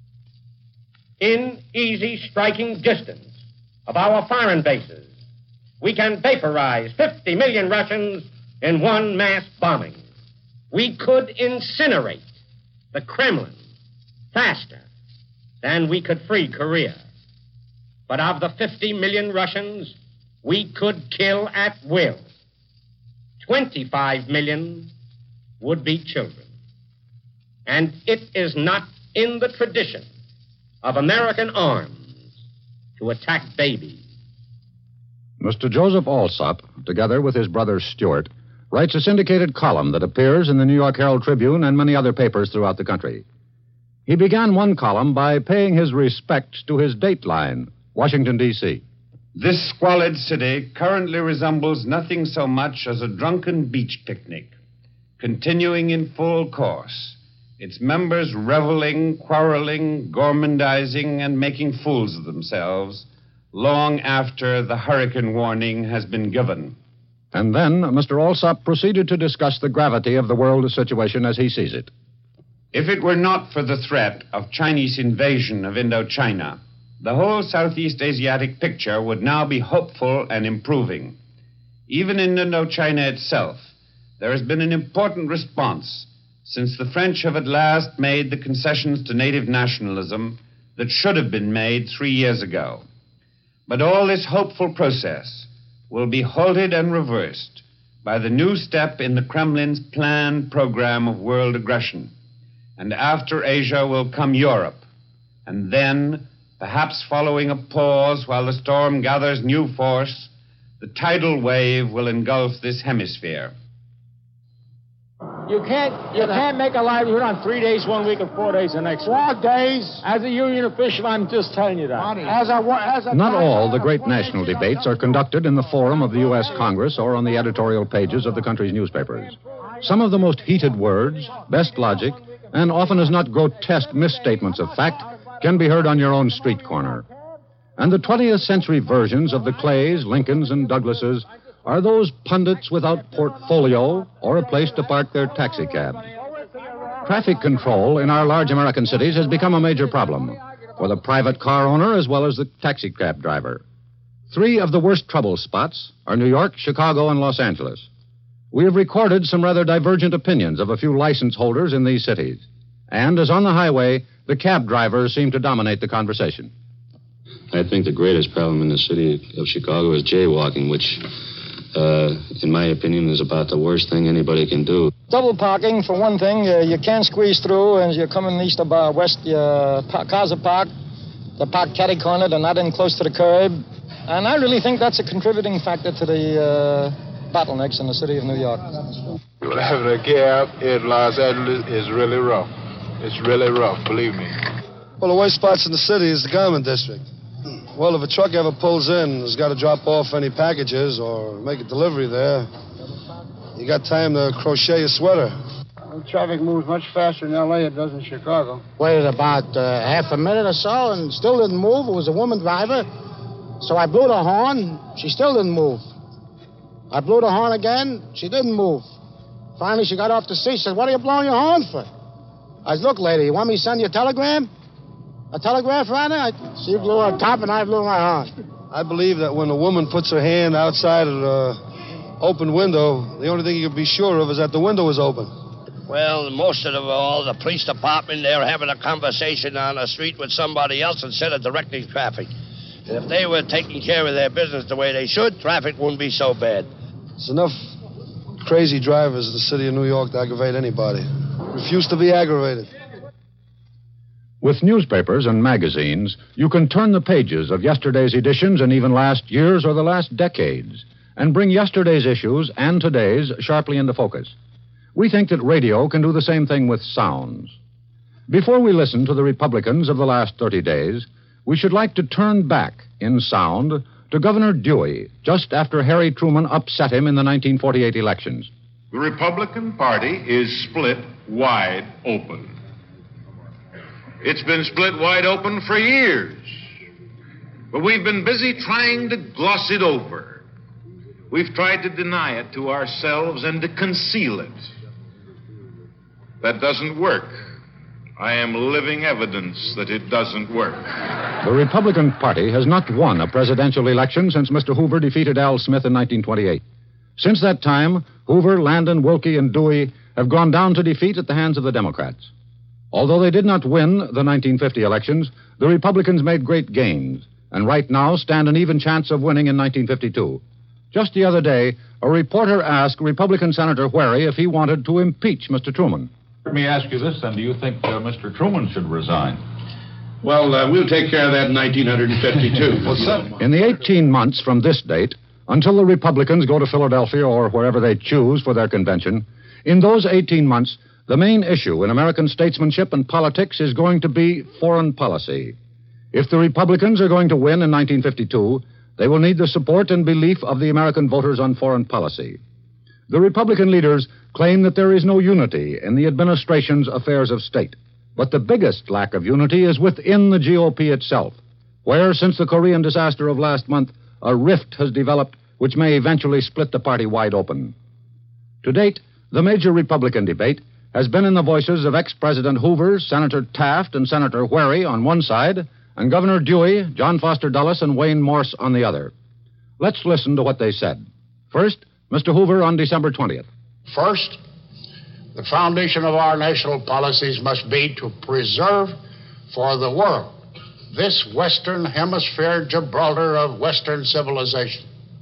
In easy striking distance of our foreign bases, we can vaporize 50 million Russians in one mass bombing. We could incinerate the Kremlin faster than we could free Korea. But of the 50 million Russians we could kill at will, 25 million would be children. And it is not in the tradition of American arms to attack babies. Mr. Joseph Alsop, together with his brother Stuart, writes a syndicated column that appears in the New York Herald Tribune and many other papers throughout the country. He began one column by paying his respects to his dateline, Washington, D.C. This squalid city currently resembles nothing so much as a drunken beach picnic, continuing in full course, its members reveling, quarreling, gormandizing, and making fools of themselves long after the hurricane warning has been given. And then Mr. Alsop proceeded to discuss the gravity of the world situation as he sees it. If it were not for the threat of Chinese invasion of Indochina, the whole Southeast Asiatic picture would now be hopeful and improving. Even in Indochina itself, there has been an important response since the French have at last made the concessions to native nationalism that should have been made 3 years ago. But all this hopeful process will be halted and reversed by the new step in the Kremlin's planned program of world aggression. And after Asia will come Europe, and then, perhaps following a pause while the storm gathers new force, the tidal wave will engulf this hemisphere. You can't make a livelihood on 3 days 1 week and 4 days the next. 4 days? As a union official, I'm just telling you that. Not all the great national debates are conducted in the forum of the U.S. Congress or on the editorial pages of the country's newspapers. Some of the most heated words, best logic, and often as not grotesque misstatements of fact can be heard on your own street corner. And the 20th century versions of the Clays, Lincolns, and Douglases are those pundits without portfolio or a place to park their taxicab. Traffic control in our large American cities has become a major problem for the private car owner as well as the taxicab driver. 3 of the worst trouble spots are New York, Chicago, and Los Angeles. We have recorded some rather divergent opinions of a few license holders in these cities. And as on the highway, the cab drivers seem to dominate the conversation. I think the greatest problem in the city of Chicago is jaywalking, which, in my opinion, is about the worst thing anybody can do. Double parking, for one thing. You can't squeeze through, and you're coming east of west, cars are parked. They're parked catty-cornered. They're not in close to the curb. And I really think that's a contributing factor to the bottlenecks in the city of New York. Well, having a cab in Los Angeles is really rough. It's really rough, believe me. Well, the worst spots in the city is the Garment District. Well, if a truck ever pulls in, has got to drop off any packages or make a delivery there, you got time to crochet a sweater. Well, traffic moves much faster in L.A. than it does in Chicago. Waited about half a minute or so and still didn't move. It was a woman driver. So I blew the horn. She still didn't move. I blew the horn again. She didn't move. Finally, she got off the seat. She said, "What are you blowing your horn for?" I said, "Look, lady, you want me to send you a telegram? A telegraph rider?" She blew her top and I blew my horn. I believe that when a woman puts her hand outside of the open window, the only thing you can be sure of is that the window is open. Well, most of all, the police department, they're having a conversation on the street with somebody else instead of directing traffic. And if they were taking care of their business the way they should, traffic wouldn't be so bad. There's enough crazy drivers in the city of New York to aggravate anybody. Refuse to be aggravated. With newspapers and magazines, you can turn the pages of yesterday's editions and even last year's or the last decades and bring yesterday's issues and today's sharply into focus. We think that radio can do the same thing with sounds. Before we listen to the Republicans of the last 30 days, we should like to turn back in sound to Governor Dewey just after Harry Truman upset him in the 1948 elections. The Republican Party is split wide open. It's been split wide open for years. But we've been busy trying to gloss it over. We've tried to deny it to ourselves and to conceal it. That doesn't work. I am living evidence that it doesn't work. The Republican Party has not won a presidential election since Mr. Hoover defeated Al Smith in 1928. Since that time, Hoover, Landon, Wilkie, and Dewey have gone down to defeat at the hands of the Democrats. Although they did not win the 1950 elections, the Republicans made great gains, and right now stand an even chance of winning in 1952. Just the other day, a reporter asked Republican Senator Wherry if he wanted to impeach Mr. Truman. Let me ask you this, then. Do you think Mr. Truman should resign? Well, we'll take care of that in 1952. What's that? In the 18 months from this date, until the Republicans go to Philadelphia or wherever they choose for their convention, in those 18 months, the main issue in American statesmanship and politics is going to be foreign policy. If the Republicans are going to win in 1952, they will need the support and belief of the American voters on foreign policy. The Republican leaders claim that there is no unity in the administration's affairs of state. But the biggest lack of unity is within the GOP itself, where, since the Korean disaster of last month, a rift has developed which may eventually split the party wide open. To date, the major Republican debate has been in the voices of ex-President Hoover, Senator Taft, and Senator Wherry on one side, and Governor Dewey, John Foster Dulles, and Wayne Morse on the other. Let's listen to what they said. First, Mr. Hoover on December 20th. First, the foundation of our national policies must be to preserve for the world this Western Hemisphere Gibraltar of Western civilization.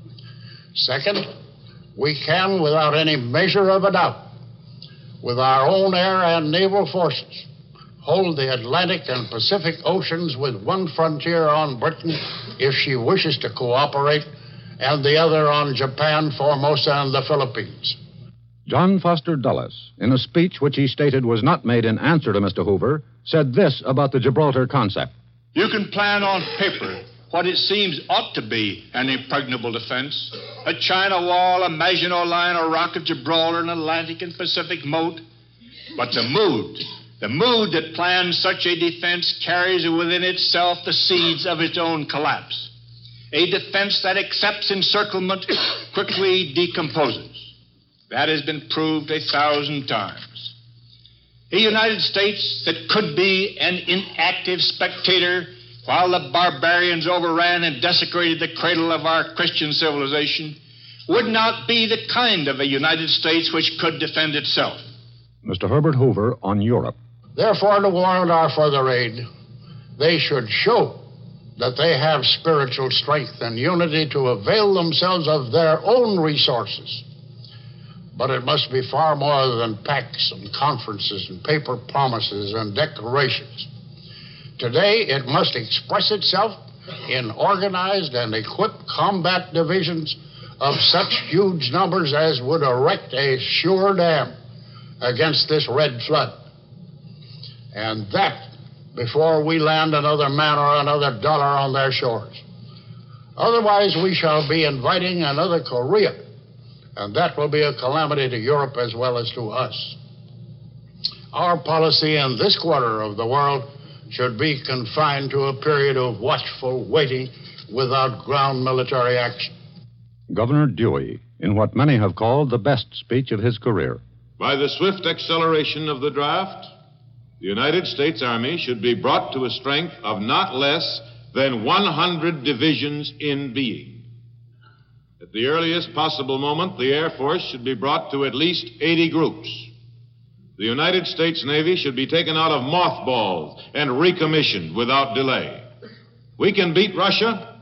Second, we can, without any measure of a doubt, with our own air and naval forces, hold the Atlantic and Pacific Oceans with one frontier on Britain if she wishes to cooperate, and the other on Japan, Formosa, and the Philippines. John Foster Dulles, in a speech which he stated was not made in answer to Mr. Hoover, said this about the Gibraltar concept. You can plan on paper what it seems ought to be an impregnable defense. A China wall, a Maginot Line, a Rock of Gibraltar, an Atlantic and Pacific moat. But the mood that plans such a defense carries within itself the seeds of its own collapse. A defense that accepts encirclement quickly decomposes. That has been proved 1,000 times. A United States that could be an inactive spectator while the barbarians overran and desecrated the cradle of our Christian civilization would not be the kind of a United States which could defend itself. Mr. Herbert Hoover on Europe. Therefore, to warrant our further aid, they should show that they have spiritual strength and unity to avail themselves of their own resources. But it must be far more than pacts and conferences and paper promises and declarations. Today, it must express itself in organized and equipped combat divisions of such huge numbers as would erect a sure dam against this red flood. And that before we land another man or another dollar on their shores. Otherwise, we shall be inviting another Korea, and that will be a calamity to Europe as well as to us. Our policy in this quarter of the world should be confined to a period of watchful waiting without ground military action. Governor Dewey, in what many have called the best speech of his career. By the swift acceleration of the draft, the United States Army should be brought to a strength of not less than 100 divisions in being. At the earliest possible moment, the Air Force should be brought to at least 80 groups. The United States Navy should be taken out of mothballs and recommissioned without delay. We can beat Russia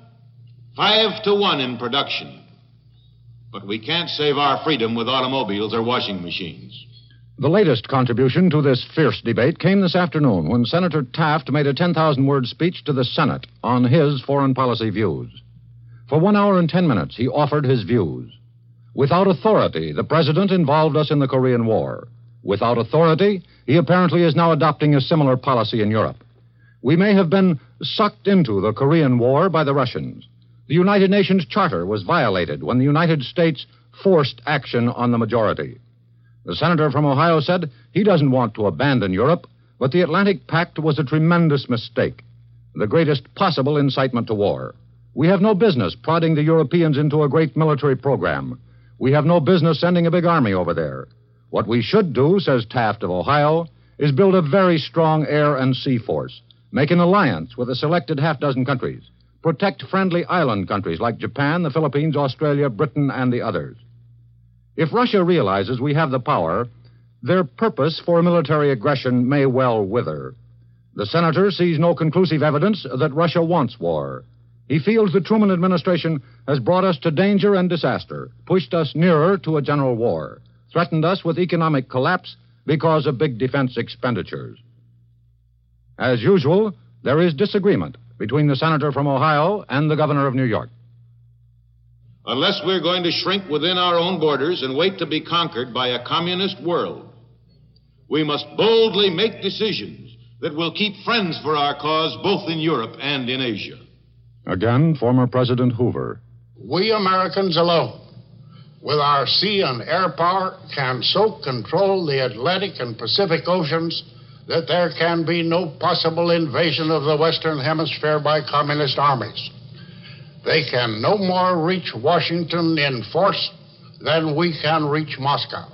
5-1 in production, but we can't save our freedom with automobiles or washing machines. The latest contribution to this fierce debate came this afternoon when Senator Taft made a 10,000-word speech to the Senate on his foreign policy views. For 1 hour and 10 minutes, he offered his views. Without authority, the president involved us in the Korean War. Without authority, he apparently is now adopting a similar policy in Europe. We may have been sucked into the Korean War by the Russians. The United Nations Charter was violated when the United States forced action on the majority. The senator from Ohio said he doesn't want to abandon Europe, but the Atlantic Pact was a tremendous mistake, the greatest possible incitement to war. We have no business prodding the Europeans into a great military program. We have no business sending a big army over there. What we should do, says Taft of Ohio, is build a very strong air and sea force, make an alliance with a selected half-dozen countries, protect friendly island countries like Japan, the Philippines, Australia, Britain, and the others. If Russia realizes we have the power, their purpose for military aggression may well wither. The senator sees no conclusive evidence that Russia wants war. He feels the Truman administration has brought us to danger and disaster, pushed us nearer to a general war, threatened us with economic collapse because of big defense expenditures. As usual, there is disagreement between the senator from Ohio and the governor of New York. Unless we're going to shrink within our own borders and wait to be conquered by a communist world, we must boldly make decisions that will keep friends for our cause both in Europe and in Asia. Again, former President Hoover. We Americans alone, with our sea and air power, can so control the Atlantic and Pacific Oceans that there can be no possible invasion of the Western Hemisphere by communist armies. They can no more reach Washington in force than we can reach Moscow.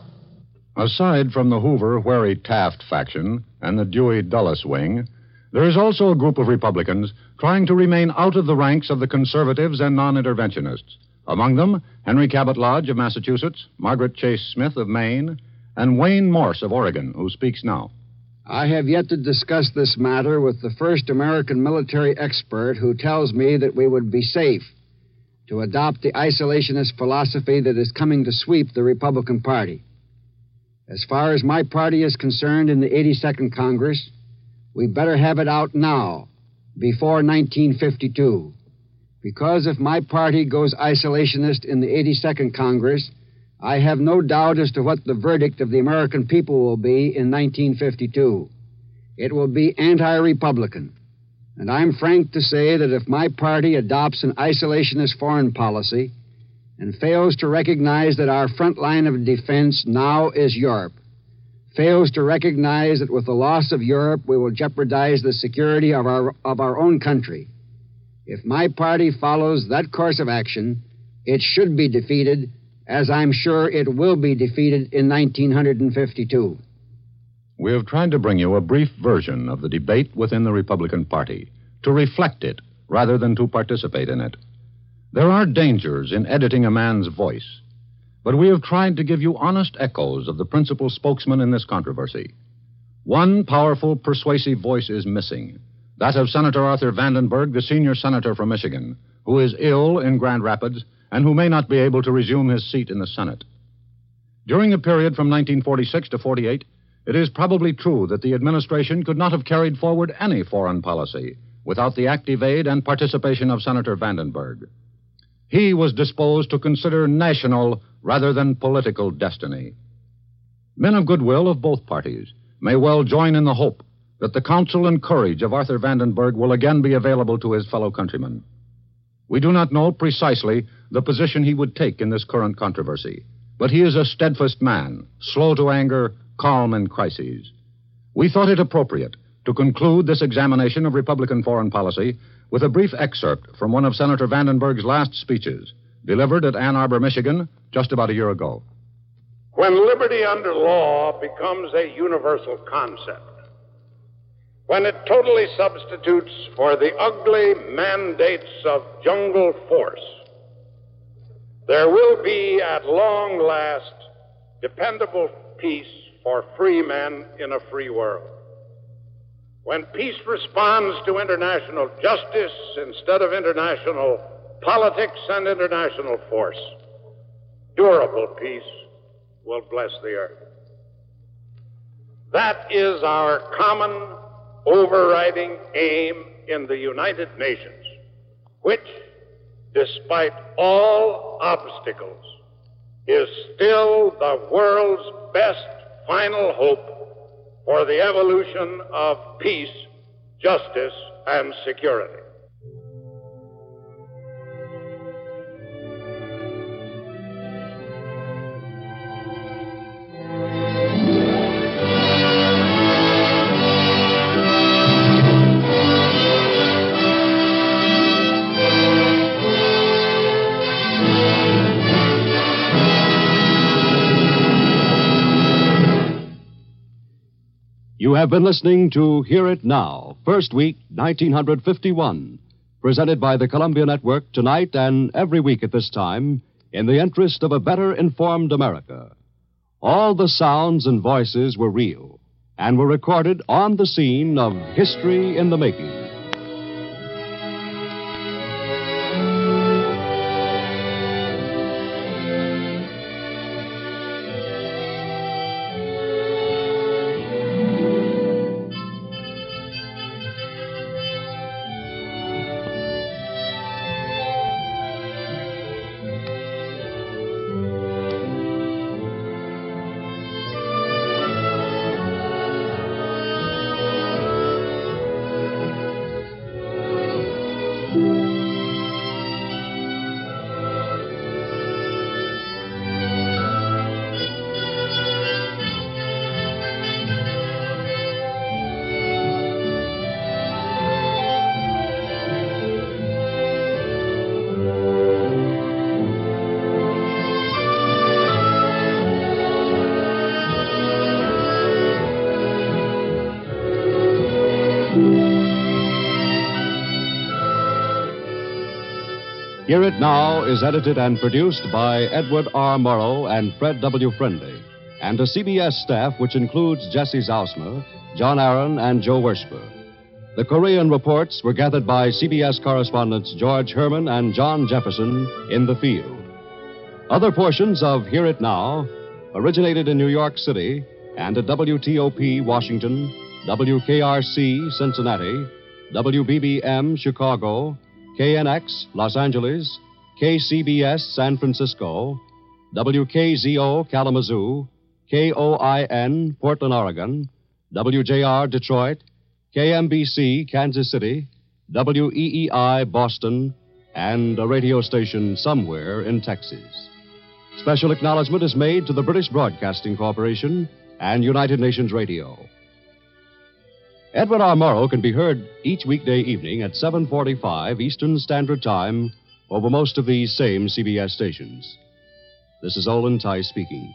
Aside from the Hoover-Wherry-Taft faction and the Dewey-Dulles wing, there is also a group of Republicans trying to remain out of the ranks of the conservatives and non-interventionists. Among them, Henry Cabot Lodge of Massachusetts, Margaret Chase Smith of Maine, and Wayne Morse of Oregon, who speaks now. I have yet to discuss this matter with the first American military expert who tells me that we would be safe to adopt the isolationist philosophy that is coming to sweep the Republican Party. As far as my party is concerned in the 82nd Congress, we better have it out now, before 1952. Because if my party goes isolationist in the 82nd Congress, I have no doubt as to what the verdict of the American people will be in 1952. It will be anti-Republican. And I'm frank to say that if my party adopts an isolationist foreign policy and fails to recognize that our front line of defense now is Europe, fails to recognize that with the loss of Europe we will jeopardize the security of our own country, if my party follows that course of action, it should be defeated, as I'm sure it will be defeated in 1952. We have tried to bring you a brief version of the debate within the Republican Party, to reflect it rather than to participate in it. There are dangers in editing a man's voice, but we have tried to give you honest echoes of the principal spokesman in this controversy. One powerful, persuasive voice is missing, that of Senator Arthur Vandenberg, the senior senator from Michigan, who is ill in Grand Rapids and who may not be able to resume his seat in the Senate. During the period from 1946 to 48, it is probably true that the administration could not have carried forward any foreign policy without the active aid and participation of Senator Vandenberg. He was disposed to consider national rather than political destiny. Men of goodwill of both parties may well join in the hope that the counsel and courage of Arthur Vandenberg will again be available to his fellow countrymen. We do not know precisely the position he would take in this current controversy, but he is a steadfast man, slow to anger, calm in crises. We thought it appropriate to conclude this examination of Republican foreign policy with a brief excerpt from one of Senator Vandenberg's last speeches, delivered at Ann Arbor, Michigan, just about a year ago. When liberty under law becomes a universal concept, when it totally substitutes for the ugly mandates of jungle force, there will be, at long last, dependable peace for free men in a free world. When peace responds to international justice instead of international politics and international force, durable peace will bless the earth. That is our common overriding aim in the United Nations, which, despite all obstacles, is still the world's best final hope for the evolution of peace, justice, and security. You have been listening to Hear It Now, First Week, 1951, presented by the Columbia Network tonight and every week at this time in the interest of a better informed America. All the sounds and voices were real and were recorded on the scene of history in the making. Hear It Now is edited and produced by Edward R. Murrow and Fred W. Friendly, and a CBS staff which includes Jesse Zausmer, John Aaron, and Joe Wershber. The Korean reports were gathered by CBS correspondents George Herman and John Jefferson in the field. Other portions of Hear It Now originated in New York City and at WTOP Washington, WKRC Cincinnati, WBBM Chicago, KNX Los Angeles, KCBS San Francisco, WKZO Kalamazoo, KOIN Portland, Oregon, WJR Detroit, KMBC Kansas City, WEEI Boston, and a radio station somewhere in Texas. Special acknowledgement is made to the British Broadcasting Corporation and United Nations Radio. Edward R. Murrow can be heard each weekday evening at 7:45 Eastern Standard Time over most of these same CBS stations. This is Olin Tice speaking.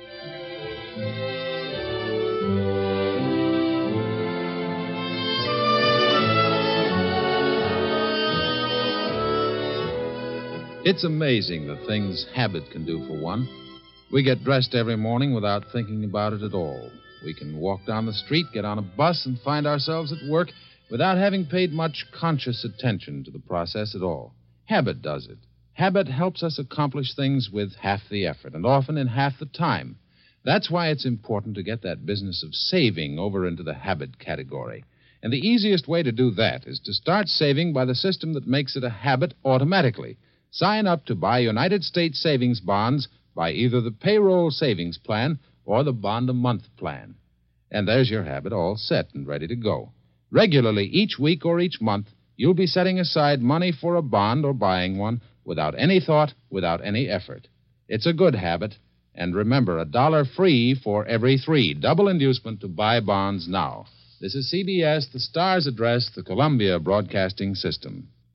It's amazing the things habit can do for one. We get dressed every morning without thinking about it at all. We can walk down the street, get on a bus, and find ourselves at work without having paid much conscious attention to the process at all. Habit does it. Habit helps us accomplish things with half the effort, and often in half the time. That's why it's important to get that business of saving over into the habit category. And the easiest way to do that is to start saving by the system that makes it a habit automatically. Sign up to buy United States savings bonds by either the payroll savings plan or the bond-a-month plan. And there's your habit all set and ready to go. Regularly, each week or each month, you'll be setting aside money for a bond or buying one without any thought, without any effort. It's a good habit. And remember, $1 free for every 3. Double inducement to buy bonds now. This is CBS, the Star's address, the Columbia Broadcasting System.